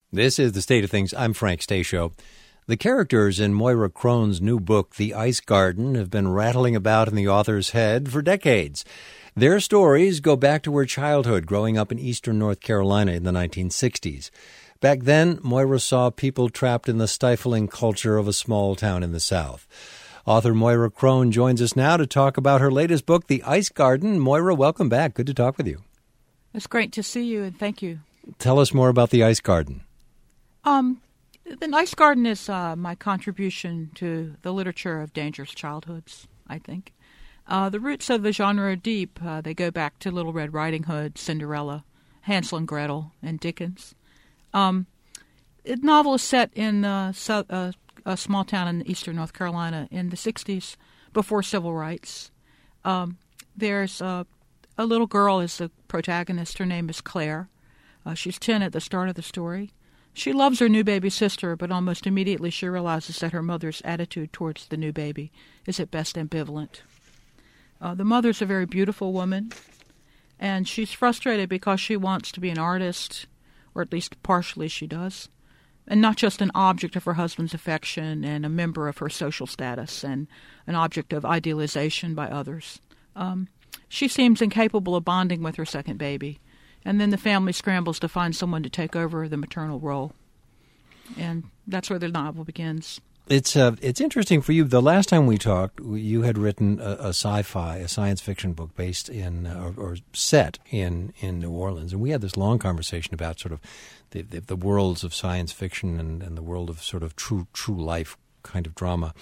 This is The State of Things. I'm Frank Stasio. The characters in Moira Crone's new book, The Ice Garden, have been rattling about in the author's head for decades. Their stories go back to her childhood, growing up in eastern North Carolina in the 1960s. Back then, Moira saw people trapped in the stifling culture of a small town in the South. Author Moira Crone joins us now to talk about her latest book, The Ice Garden. Moira, welcome back. Good to talk with you. It's great to see you, and thank you. Tell us more about The Ice Garden. The Ice Garden is my contribution to the literature of dangerous childhoods, I think. The roots of the genre are deep. They go back to Little Red Riding Hood, Cinderella, Hansel and Gretel, and Dickens. The novel is set in a small town in eastern North Carolina in the 60s, before civil rights. There's a little girl is the protagonist. Her name is Claire. She's 10 at the start of the story. She loves her new baby sister, but almost immediately she realizes that her mother's attitude towards the new baby is at best ambivalent. The mother's a very beautiful woman, and she's frustrated because she wants to be an artist, or at least partially she does, and not just an object of her husband's affection and a member of her social status and an object of idealization by others. She seems incapable of bonding with her second baby. And then the family scrambles to find someone to take over the maternal role. And that's where the novel begins. It's interesting for you. The last time we talked, you had written a sci-fi, a science fiction book based in, or set in New Orleans. And we had this long conversation about sort of the worlds of science fiction and the world of sort of true life kind of drama.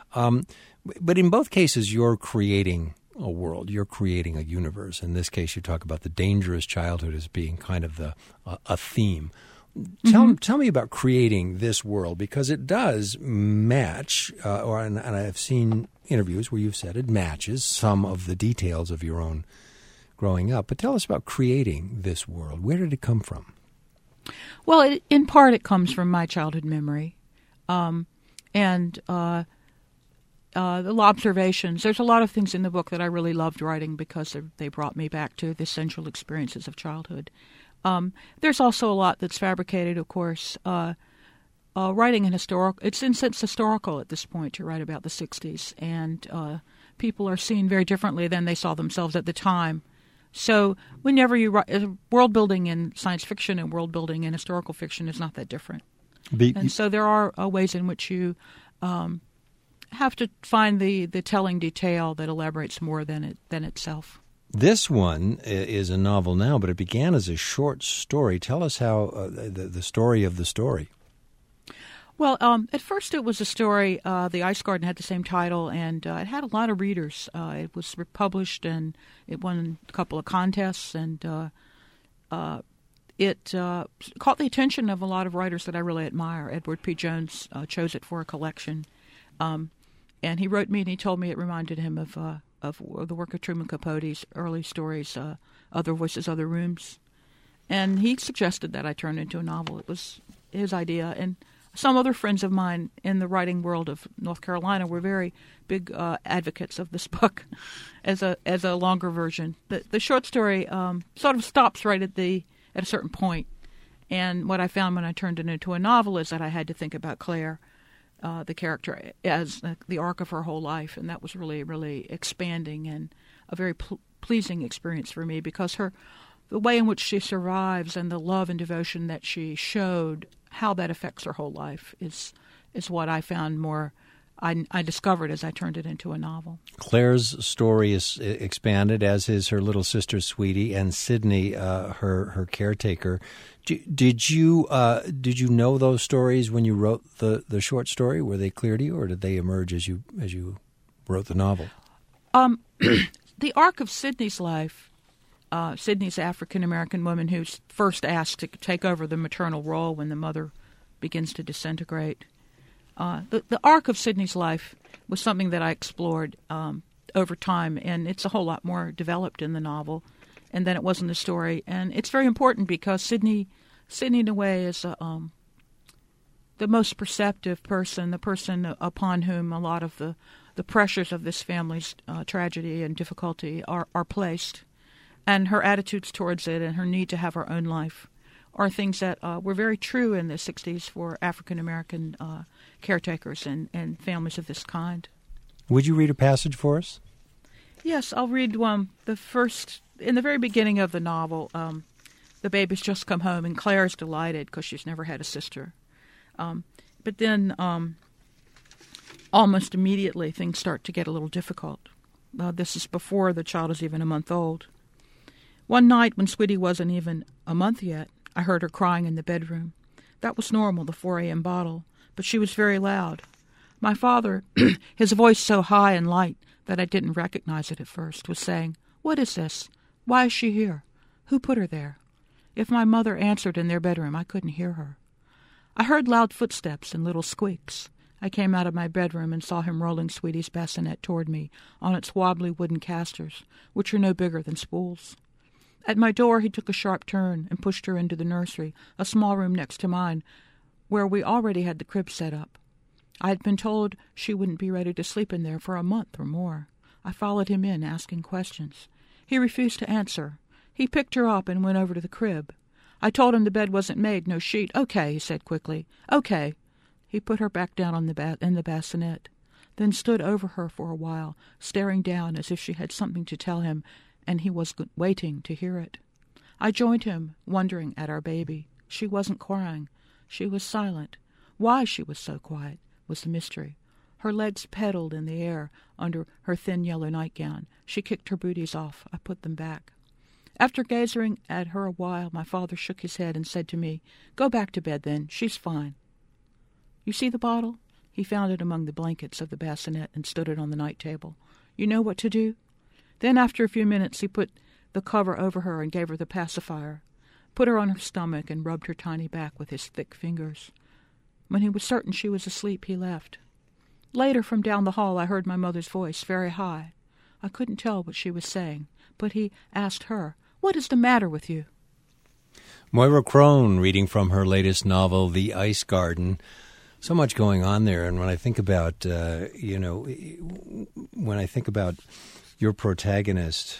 But in both cases, you're creating a world. You're creating a universe. In this case, you talk about the dangerous childhood as being kind of a theme. Tell me about creating this world, because it does match, and I've seen interviews where you've said it matches some of the details of your own growing up. But tell us about creating this world. Where did it come from? Well, in part it comes from my childhood memory. The observations. There's a lot of things in the book that I really loved writing because they brought me back to the essential experiences of childhood. There's also a lot that's fabricated, of course. Writing in it's in sense historical at this point to write about the 60s, and people are seen very differently than they saw themselves at the time. So whenever you write, world building in science fiction and world building in historical fiction is not that different. So there are ways in which you have to find the telling detail that elaborates more than itself. This one is a novel now, but it began as a short story. Tell us how the story of the story. Well, at first it was a story. The Ice Garden had the same title, and it had a lot of readers. It was republished, and it won a couple of contests, and it caught the attention of a lot of writers that I really admire. Edward P. Jones chose it for a collection. And he wrote me and he told me it reminded him of the work of Truman Capote's early stories, Other Voices, Other Rooms. And he suggested that I turn it into a novel. It was his idea. And some other friends of mine in the writing world of North Carolina were very big advocates of this book as a longer version. The short story sort of stops right at a certain point. And what I found when I turned it into a novel is that I had to think about Claire, the character, as the arc of her whole life, and that was really, really expanding and a very pleasing experience for me, because the way in which she survives and the love and devotion that she showed, how that affects her whole life is what I found more. I discovered as I turned it into a novel. Claire's story is expanded, as is her little sister, Sweetie, and Sydney, her caretaker. Did you know those stories when you wrote the short story? Were they clear to you, or did they emerge as you wrote the novel? The arc of Sydney's life. Sydney's an African-American woman who's first asked to take over the maternal role when the mother begins to disintegrate. The arc of Sydney's life was something that I explored over time, and it's a whole lot more developed in the novel and than it was in the story. And it's very important because Sydney in a way is the most perceptive person, the person upon whom a lot of the pressures of this family's tragedy and difficulty are placed. And her attitudes towards it and her need to have her own life are things that were very true in the 60s for African American caretakers and families of this kind. Would you read a passage for us? Yes, I'll read the first, in the very beginning of the novel. The baby's just come home, and Claire's delighted because she's never had a sister. But then almost immediately things start to get a little difficult. This is before the child is even a month old. One night when Sweetie wasn't even a month yet, I heard her crying in the bedroom. That was normal, the 4 a.m. bottle, but she was very loud. My father, his voice so high and light that I didn't recognize it at first, was saying, "What is this? Why is she here? Who put her there?" If my mother answered in their bedroom, I couldn't hear her. I heard loud footsteps and little squeaks. I came out of my bedroom and saw him rolling Sweetie's bassinet toward me on its wobbly wooden casters, which are no bigger than spools. At my door he took a sharp turn and pushed her into the nursery, a small room next to mine, where we already had the crib set up. I had been told she wouldn't be ready to sleep in there for a month or more. I followed him in, asking questions. He refused to answer. He picked her up and went over to the crib. I told him the bed wasn't made, no sheet. "Okay," he said quickly. "Okay." He put her back down on in the bassinet, then stood over her for a while, staring down as if she had something to tell him, and he was waiting to hear it. I joined him, wondering at our baby. She wasn't crying. She was silent. Why she was so quiet was the mystery. Her legs pedaled in the air under her thin yellow nightgown. She kicked her booties off. I put them back. After gazing at her a while, my father shook his head and said to me, "Go back to bed then. She's fine." "You see the bottle?" He found it among the blankets of the bassinet and stood it on the night table. "You know what to do?" Then after a few minutes he put the cover over her and gave her the pacifier, put her on her stomach and rubbed her tiny back with his thick fingers. When he was certain she was asleep, he left. Later, from down the hall, I heard my mother's voice, very high. I couldn't tell what she was saying, but he asked her, "What is the matter with you?" Moira Crone reading from her latest novel, The Ice Garden. So much going on there, and when I think about, when I think about your protagonist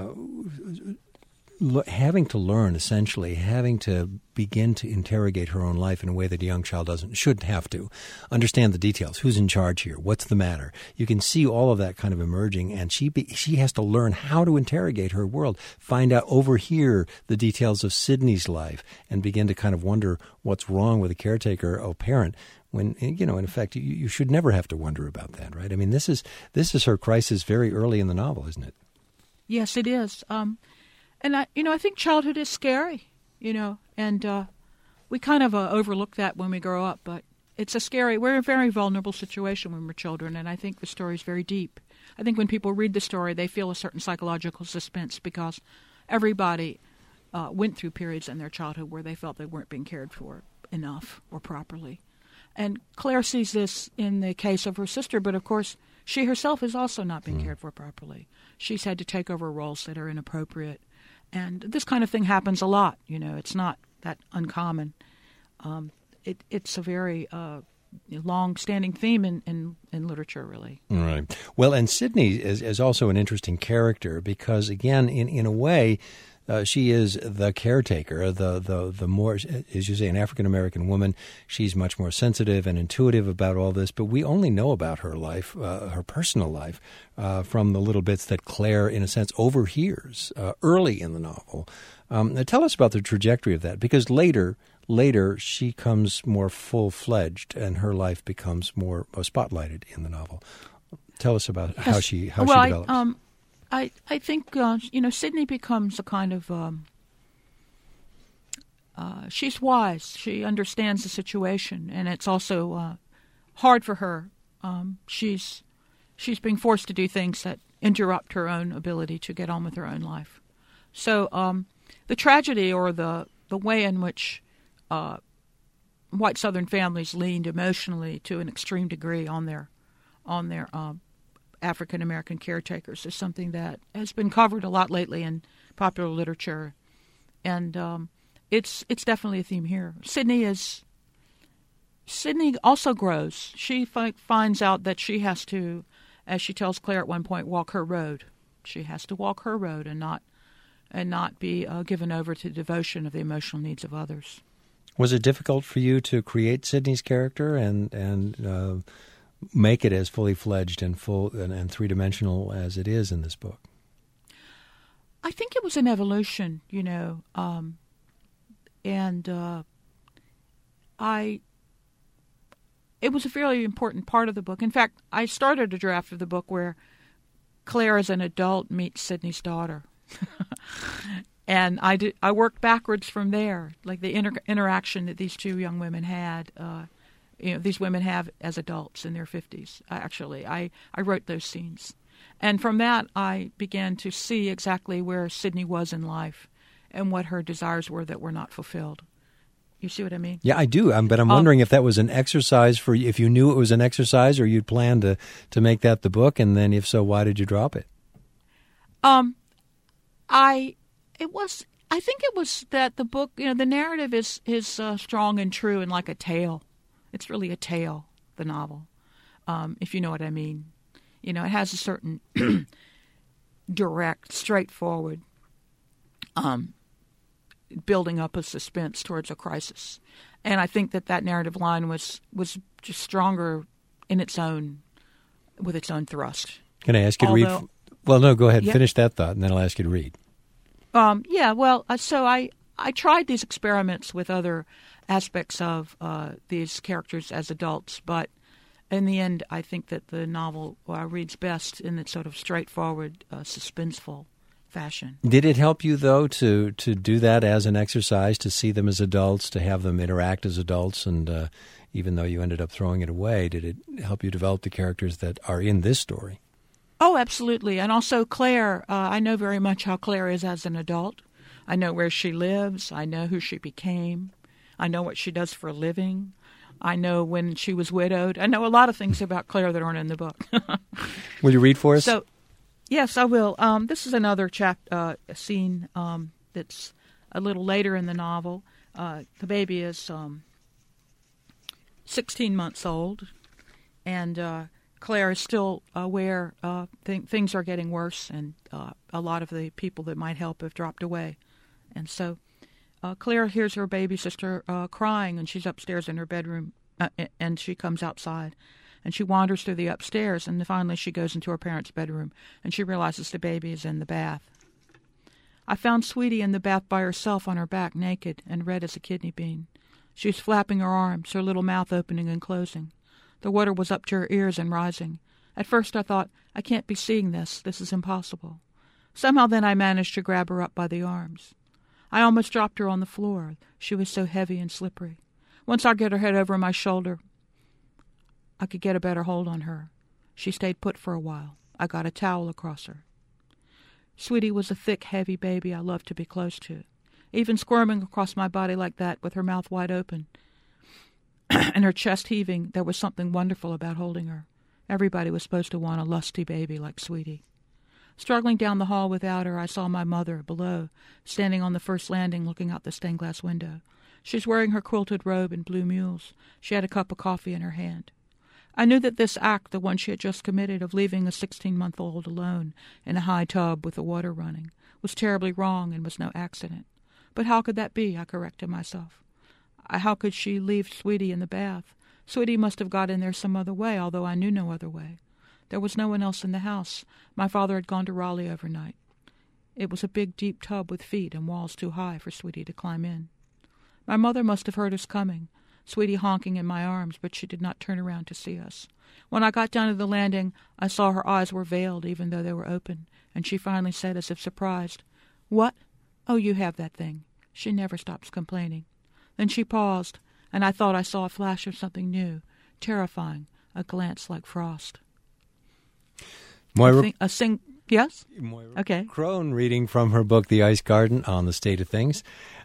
having to learn, essentially, having to begin to interrogate her own life in a way that a young child shouldn't have to. Understand the details. Who's in charge here? What's the matter? You can see all of that kind of emerging, and she has to learn how to interrogate her world, find out, overhear the details of Sydney's life, and begin to kind of wonder what's wrong with a caretaker or parent. When, in effect, you should never have to wonder about that, right? I mean, this is her crisis very early in the novel, isn't it? Yes, it is. And I think childhood is scary, and we kind of overlook that when we grow up, but we're in a very vulnerable situation when we're children, and I think the story is very deep. I think when people read the story, they feel a certain psychological suspense because everybody went through periods in their childhood where they felt they weren't being cared for enough or properly. And Claire sees this in the case of her sister, but of course she herself is also not being cared for properly. She's had to take over roles that are inappropriate. And this kind of thing happens a lot, It's not that uncommon. It's a very long-standing theme in literature, really. Right. Well, and Sydney is also an interesting character because, again, in a way, she is the caretaker, the more, as you say, an African-American woman. She's much more sensitive and intuitive about all this, but we only know about her life, her personal life, from the little bits that Claire, in a sense, overhears early in the novel. Tell us about the trajectory of that, because later she comes more full-fledged and her life becomes more spotlighted in the novel. Tell us about how she develops. I think, Sydney becomes a kind of, she's wise. She understands the situation, and it's also hard for her. She's being forced to do things that interrupt her own ability to get on with her own life. So the tragedy or the way in which white Southern families leaned emotionally to an extreme degree on their African-American caretakers is something that has been covered a lot lately in popular literature, and it's definitely a theme here. Sydney also grows. She finds out that she has to, as she tells Claire at one point, walk her road. She has to walk her road and not and not be given over to devotion of the emotional needs of others. Was it difficult for you to create Sidney's character and make it as fully fledged and full and three-dimensional as it is in this book? I think it was an evolution, it was a fairly important part of the book. In fact, I started a draft of the book where Claire as an adult meets Sidney's daughter. And I worked backwards from there, like the interaction that these two young women had, these women have as adults in their 50s. I wrote those scenes. And from that, I began to see exactly where Sidney was in life and what her desires were that were not fulfilled. You see what I mean? Yeah, I do. But I'm wondering if that was an exercise for you, if you knew it was an exercise or you'd planned to make that the book, and then if so, why did you drop it? I think it was that the book, the narrative is strong and true and like a tale. It's really a tale, the novel, if you know what I mean. It has a certain direct, straightforward building up a suspense towards a crisis. And I think that narrative line was just stronger in with its own thrust. Can I ask you to read? Well, no, go ahead. Yeah. Finish that thought, and then I'll ask you to read. So I tried these experiments with other aspects of these characters as adults, but in the end, I think that the novel reads best in its sort of straightforward, suspenseful fashion. Did it help you, though, to do that as an exercise, to see them as adults, to have them interact as adults, and even though you ended up throwing it away, did it help you develop the characters that are in this story? Oh, absolutely. And also Claire, I know very much how Claire is as an adult. I know where she lives. I know who she became. I know what she does for a living. I know when she was widowed. I know a lot of things about Claire that aren't in the book. Will you read for us? Yes, I will. This is another scene that's a little later in the novel. The baby is 16 months old, and Claire is still aware things are getting worse, and a lot of the people that might help have dropped away. And so Claire hears her baby sister crying, and she's upstairs in her bedroom, and she comes outside. And she wanders through the upstairs, and finally she goes into her parents' bedroom, and she realizes the baby is in the bath. I found Sweetie in the bath by herself on her back, naked and red as a kidney bean. She was flapping her arms, her little mouth opening and closing. The water was up to her ears and rising. At first I thought, I can't be seeing this. This is impossible. Somehow then I managed to grab her up by the arms. I almost dropped her on the floor. She was so heavy and slippery. Once I got her head over my shoulder, I could get a better hold on her. She stayed put for a while. I got a towel across her. Sweetie was a thick, heavy baby I loved to be close to. Even squirming across my body like that, with her mouth wide open and her chest heaving, there was something wonderful about holding her. Everybody was supposed to want a lusty baby like Sweetie. Struggling down the hall without her, I saw my mother, below, standing on the first landing looking out the stained-glass window. She was wearing her quilted robe and blue mules. She had a cup of coffee in her hand. I knew that this act, the one she had just committed of leaving a 16-month-old alone in a high tub with the water running, was terribly wrong and was no accident. But how could that be? I corrected myself. How could she leave Sweetie in the bath? Sweetie must have got in there some other way, although I knew no other way. There was no one else in the house. My father had gone to Raleigh overnight. It was a big, deep tub with feet and walls too high for Sweetie to climb in. My mother must have heard us coming, Sweetie honking in my arms, but she did not turn around to see us. When I got down to the landing, I saw her eyes were veiled, even though they were open, and she finally said, as if surprised, "What? Oh, you have that thing." She never stops complaining. Then she paused, and I thought I saw a flash of something new, terrifying, a glance like frost. Moira, yes? Moira okay. Crone reading from her book, The Ice Garden, on the state of things.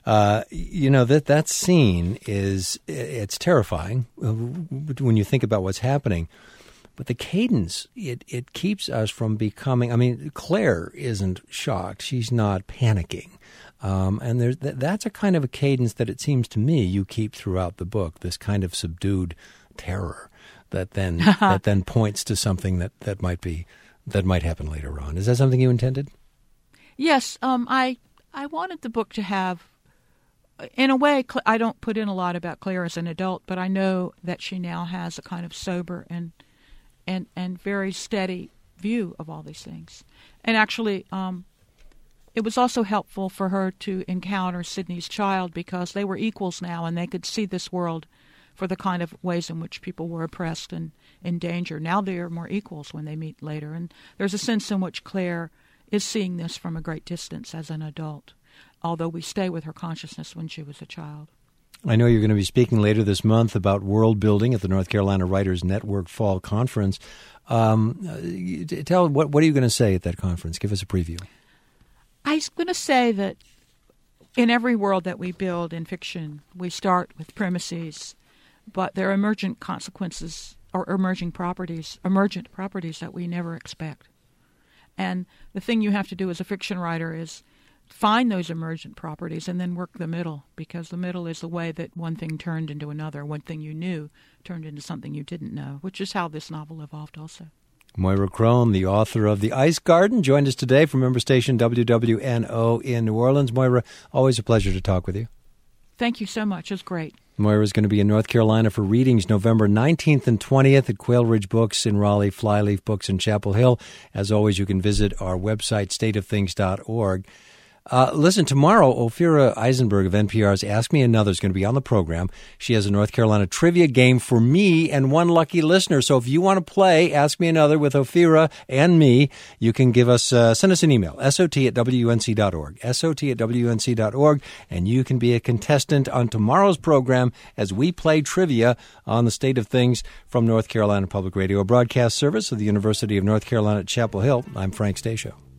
That scene it's terrifying when you think about what's happening. But the cadence, it keeps us from becoming, Claire isn't shocked. She's not panicking. And that's a kind of a cadence that it seems to me you keep throughout the book, this kind of subdued terror that then points to something that might happen later on. Is that something you intended? Yes, I I wanted the book to have, in a way, I don't put in a lot about Claire as an adult, but I know that she now has a kind of sober and very steady view of all these things. And actually, it was also helpful for her to encounter Sidney's child because they were equals now and they could see this world for the kind of ways in which people were oppressed and in danger. Now they are more equals when they meet later. And there's a sense in which Claire is seeing this from a great distance as an adult, although we stay with her consciousness when she was a child. I know you're going to be speaking later this month about world building at the North Carolina Writers Network Fall Conference. What are you going to say at that conference? Give us a preview. I was going to say that in every world that we build in fiction, we start with premises, but there are emergent consequences or emergent properties that we never expect. And the thing you have to do as a fiction writer is find those emergent properties and then work the middle, because the middle is the way that one thing turned into another, one thing you knew turned into something you didn't know, which is how this novel evolved also. Moira Crone, the author of The Ice Garden, joined us today from member station WWNO in New Orleans. Moira, always a pleasure to talk with you. Thank you so much. It was great. Moira is going to be in North Carolina for readings November 19th and 20th at Quail Ridge Books in Raleigh, Flyleaf Books in Chapel Hill. As always, you can visit our website, stateofthings.org. Listen, tomorrow, Ophira Eisenberg of NPR's Ask Me Another is going to be on the program. She has a North Carolina trivia game for me and one lucky listener. So if you want to play Ask Me Another with Ophira and me, you can send us an email, sot@wnc.org, sot@wnc.org, and you can be a contestant on tomorrow's program as we play trivia on the State of Things from North Carolina Public Radio, a broadcast service of the University of North Carolina at Chapel Hill. I'm Frank Stasio.